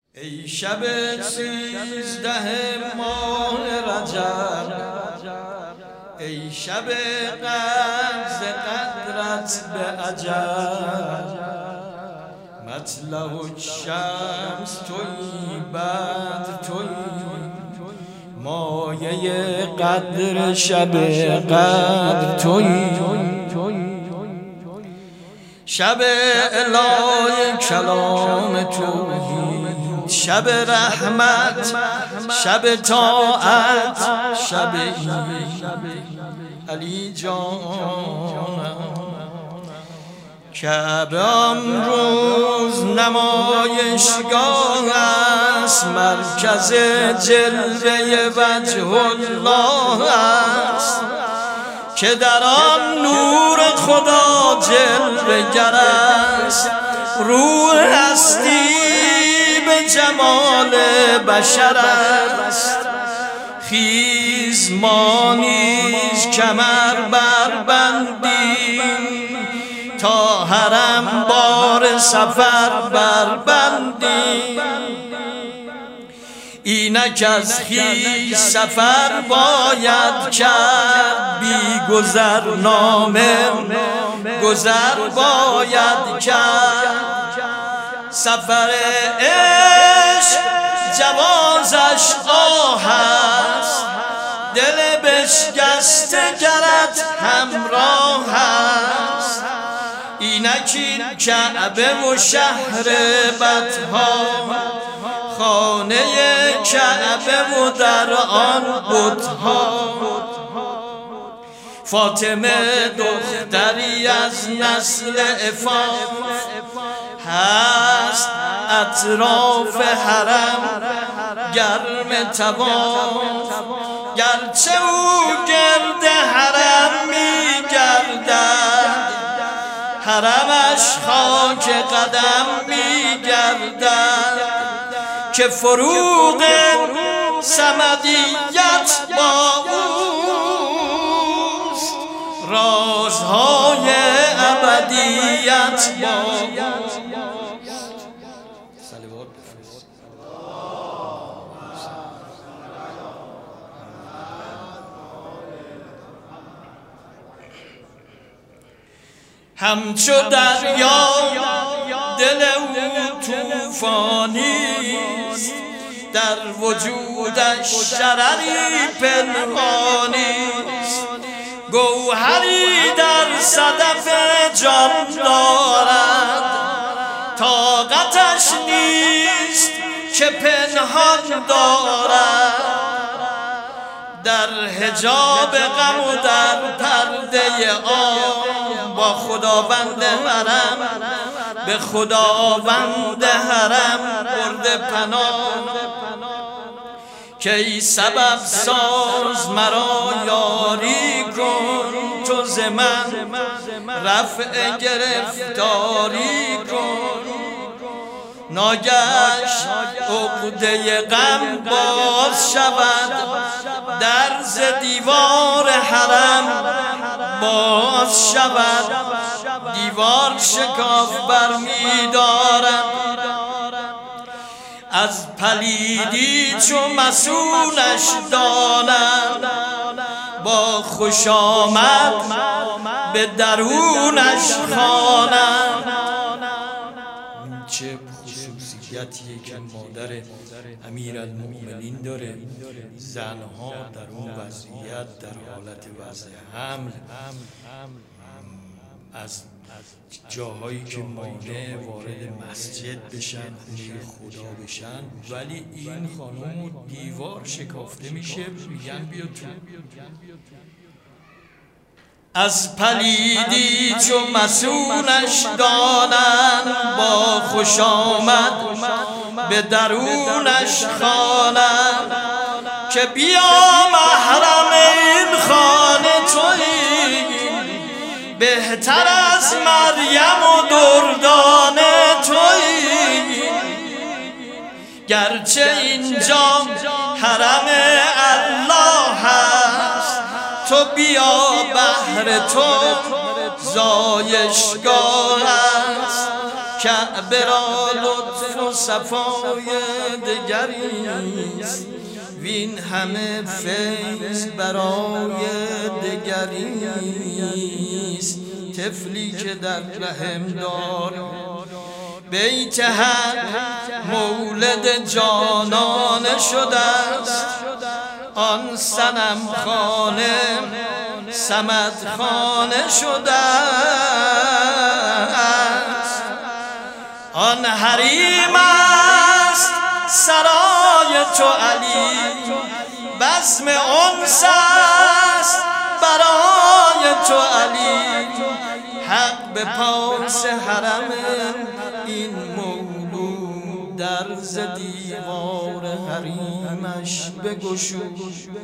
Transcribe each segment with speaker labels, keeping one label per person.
Speaker 1: ای شب 13 ماه رجب، ای شب قبض قدرت به عجب، مطلع الشمس تویی بدر تویی، مایه قدر شب قدر تویی، شب الهی کلام توحید، شب رحمت، شب طاعت، شب علی جان. کعبه امروز نمایشگاه است، مرکز جلوه وجه الله است که در آن نور خدا جلوه گر است. روح هستی به جمال بشر است، خیز ما نیز کمر بربندیم، تا حرم بار سفر بربندیم. اینک از خویش سفر باید کرد، بی گذرنامه گذر باید کرد. سفر عشق جوازش آه است، دل بشکسته گرت همراه است. اینک این کعبه و شهر بطها، خانه کعبه و در آن بتها. فاطمه دختری از نسل عفاف هست، اطراف حرم گرم طواف. گرچه او گرد حرم می گردد، حرمش خاک قدم می گردد، که فروغ صمدیت با اوست، رازهای ابدیت با اوست. همچو دریا دل او طوفانیست، در وجودش شرری پنهانیست. گوهری در صدف جان دارد، طاقتش نیست که پنهان دارد. در حجاب غم و در پرده آب، با خداوند حرم به خداوند حرم برده پناه. که ای سبب ساز مرا یاری کن، تو ز من رفع گرفتاری کن. ناگهش عقده غم باز شود، در ز دیوار حرم باز شود. دیوار شکاف برمی‌دارد، از پلیدی چو مسونش دانند. با خوش آمد به درونش خوانند. چه خصوصیتیه که مادر امیرالمؤمنین داره، زنها در اون وضعیت در حالت وضع حمل از جاهایی که مانع وارد مسجد بشن، خدا بشن، ولی این خانم دیوار شکافته میشه، میگن بیا تو. از پلیدی چو مسونش دانند، با خوش آمد به درونش خوانند. که بیا محرم این خانه تویی، بهتر از مریم و دردانه تویی. گرچه اینجا حرم الله هست، تو بیا بهر تو زایشگاه است. کعبه را لطف و صفای دگریست، وین همه فیض برای دگریست. طفلی که در رحم دار بیت حق مولد جانانه شده است، آن صنم خانه صمد خانه شده است. آن حریم است سرای تو علی، بزم انس است برای تو علی. حق به پاس حرم این مولود، در ز دیوار حریمش بگشود.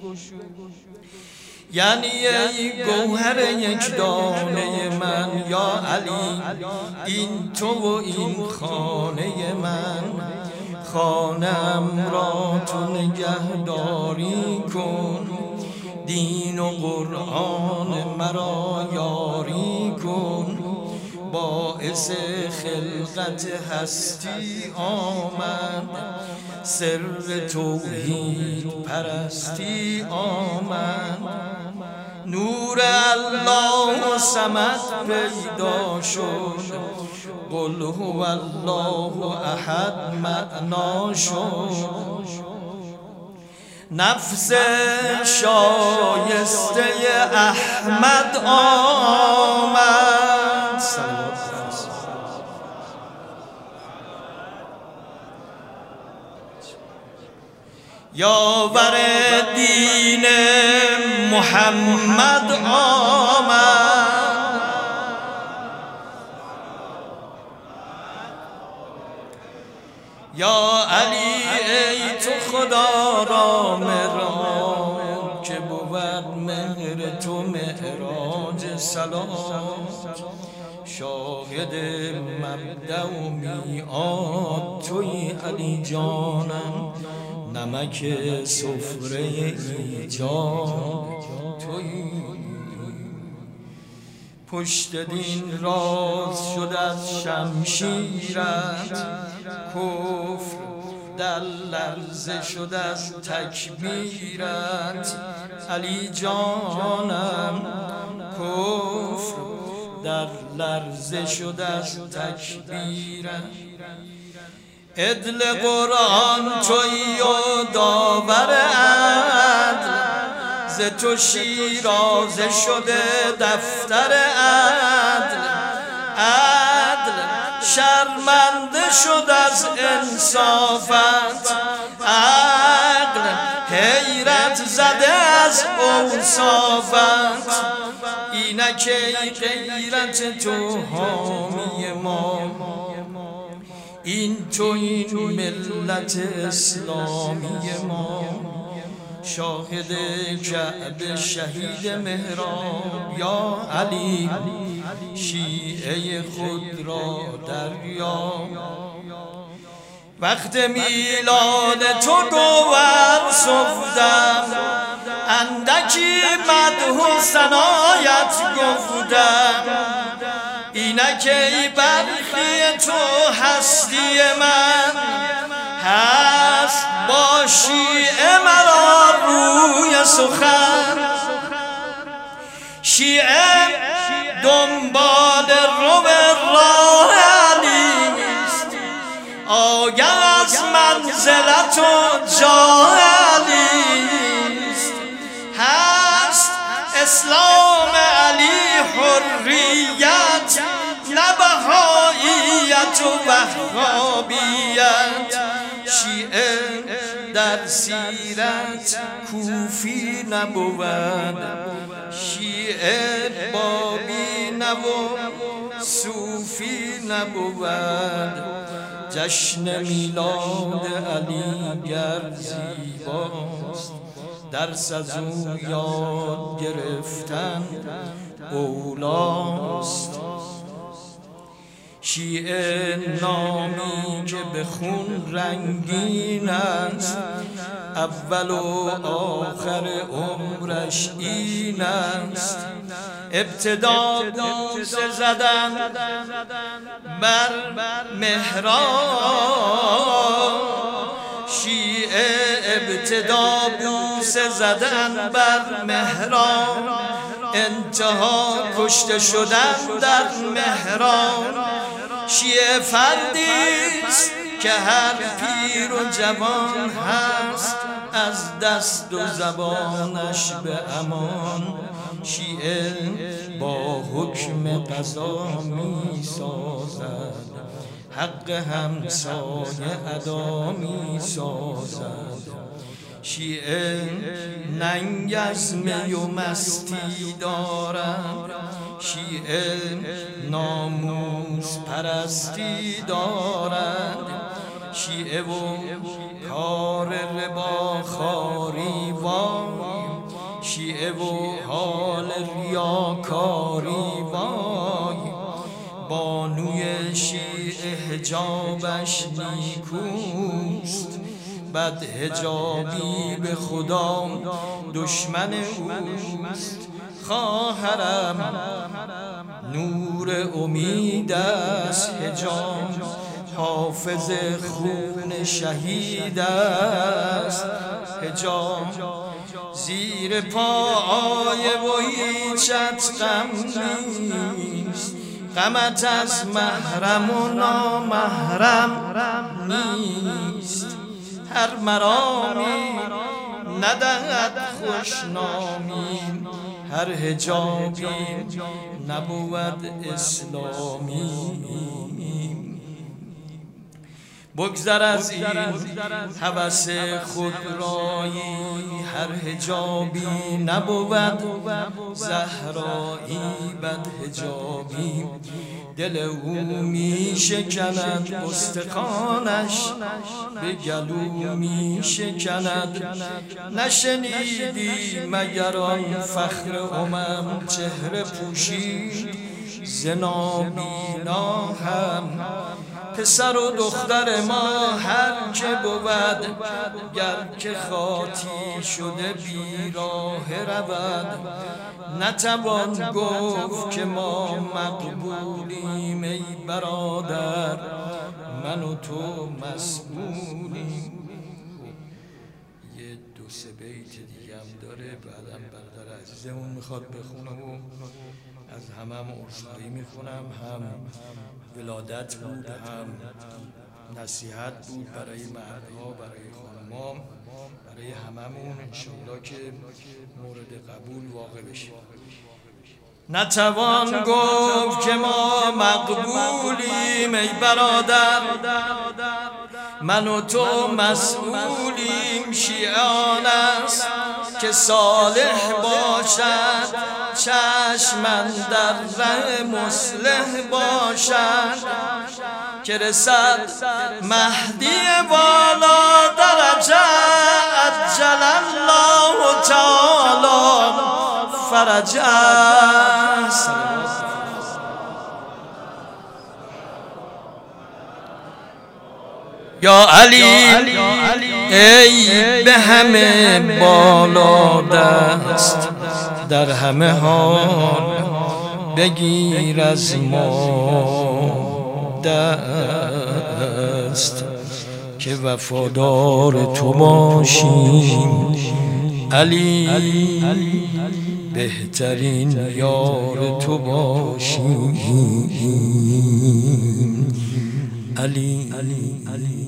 Speaker 1: یعنی ای گوهر یک دانه من یا علی، این تو و این خانه من. خانم را تو نگهداری کن، دین و قرآن مرا یاری کن. باعث خلقت هستی آمد، سر توحید پرستی آمد. نور الله صمد پیدا شد، قل هو الله احد معنا شد. نفس شایسته احمد آمد، یاور دین محمد آمد. یا علی ای تو خدا را مهران، که بود مهر تو معراج سلام. شاهد مبدأ و میعاد توی علی جانم، نمک سفره ایجاد توی. پشت دین راز شد از شمشیرت، کفر در لرزه شد از تکبیرت. علی جانم کفر در لرزه شد از تکبیرت. عدل قرآن تویی و داور عدل، ز تو شیرازه شده دفتر عدل. عدل شرمنده شد از انصافت، عقل حیرت زده از اوصافت. اینک ای غیرت تو حامی ما، این تو این ملت اسلامی ما. شاهد کعبه شهید مهراب یا علی، شیعه خود را دریاب. وقت میلاد تو گوهر سفتم، اندکی مدح و ثنایت گفتم. اینک ای برخی تو هستی من، هست با شیعه مرا روی سخن. شیعه دنبال رو راه علیست، آگه از منزلت و جاه علیست. هست اسلام علی حریت، نبهاییت و وهابیت. شیعه در سیرت کوفی نبود، شیعه بابی نبود صوفی نبود. جشن میلاد علی گر زیباست، درس از او یاد گرفتن اولاست. شیعه نامی که به خون رنگین است، اول و آخر عمرش این است. ابتدا بوسه زدن بر مهران، شیعه ابتدا بوسه زدن بر مهران، انتها کشته شدن در مهران. شیعه فردیست که هر پیر و جوان هست از دست و زبانش به امان. شیعه با حکم قضا می سازد، حق همسایه ادا می سازد. شیعه ننگ از می و مستی دارد، شیعه ناموس پرستی دارد. شیعه و کار رباخواری وای، شیعه و حال ریاکاری وای. بانوی شیعه حجابش نیکوست، بد حجابی به خدا دشمن اوست. خواهرم نور امید است حجاب، حافظ خون شهید است حجاب. زیر پای و هیچت غم نیست، غمت از محرم و نامحرم نیست. هر مرامی ندهد خوشنامی، هر حجابی نبود اسلامی. بگذر از این هوس خودرایی، هر حجابی نبود زهرایی. بد حجابی دل او می شکند، استخوانش به گلو می شکند. نشنیدی مگر آن فخر امم چهره پوشید ز نابینا هم؟ پسر و دختر ما هر که بود، گر که خاطی شده بیراه رود. نتوان گفت که ما مقبولیم ای برادر، من و تو مسئولیم. یه دو سه بیت دیگه هم داره، بعدم برادر عزیزمون میخواد بخونه و از همه عذرخواهی میکنم. هم ولادت بود، هم نصیحت بود برای مردها، برای خانم‌ها، برای هممون. انشاءالله که مورد قبول واقع بشه. نتوان گفت که ما مقبولیم ای برادر، من و تو مسئولیم. شیعان است که صالح باشد، چشمن در ره مصلح باشد. که رسد مهدی والا درجه، عجل الله تعالی فرجه. یا علی ای به همه بالا دست، در همه حال بگیر از ما دست. که وفادار تو باشیم علی، بهترین یار تو باشیم علی.